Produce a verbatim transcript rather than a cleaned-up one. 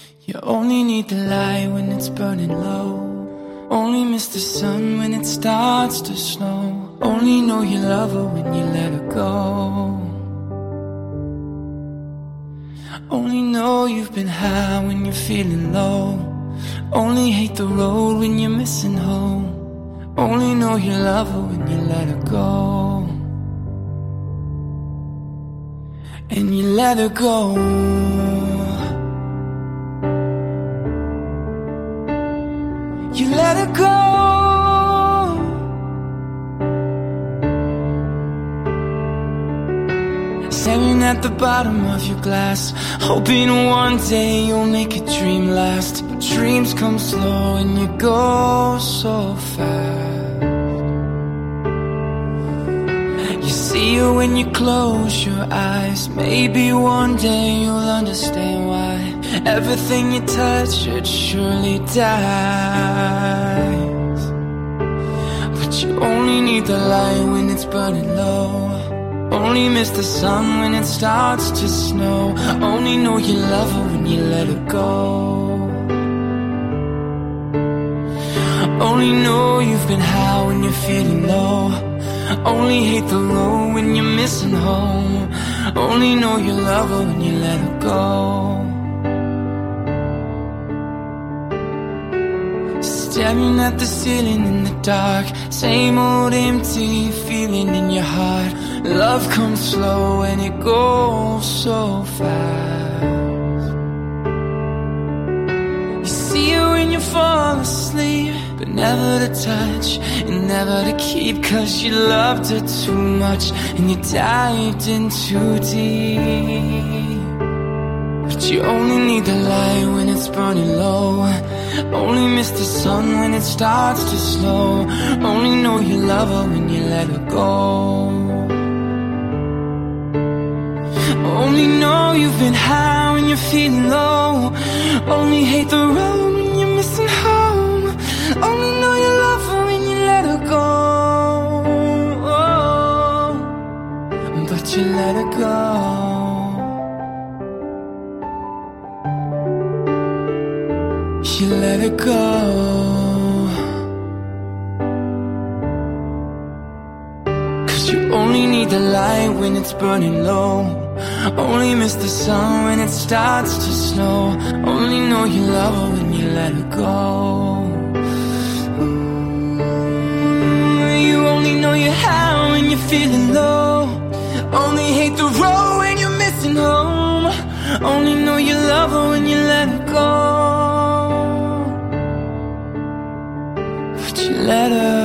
You only need the light when it's burning low. Only miss the sun when it starts to snow. Only know you love her when you let her go. Only know you've been high when you're feeling low. Only hate the road when you're missing home. Only know you love her when you let her go. And you let her go. You let her go. Staring at the bottom of your glass, hoping one day you'll make a dream last. But dreams come slow and you go so fast. You see her when you close your eyes. Maybe one day you'll understand why everything you touch should surely dies. But you only need the light when it's burning low. Only miss the sun when it starts to snow. Only know you love her when you let her go. Only know you've been high when you're feeling low. Only hate the road when you're missing home. Only know you love her when you let her go. Staring at the ceiling in the dark, same old empty feeling in your heart. Love comes slow and it goes so fast. You see her when you fall asleep, but never to touch and never to keep, 'cause you loved her too much and you dived in too deep. But you only need the light when it's burning low. Only miss the sun when it starts to snow. Only know you love her when you let her go. Only know you've been high when you're feeling low. Only hate the road when you're missing home. Only know you love her when you let her go. Oh, but you let her go. You let it go. 'Cause you only need the light when it's burning low. Only miss the sun when it starts to snow. Only know you love her when you let her go. You only know you're high when you're feeling low. Only hate the road when you're missing home. Only know you love her when you let her go. Let her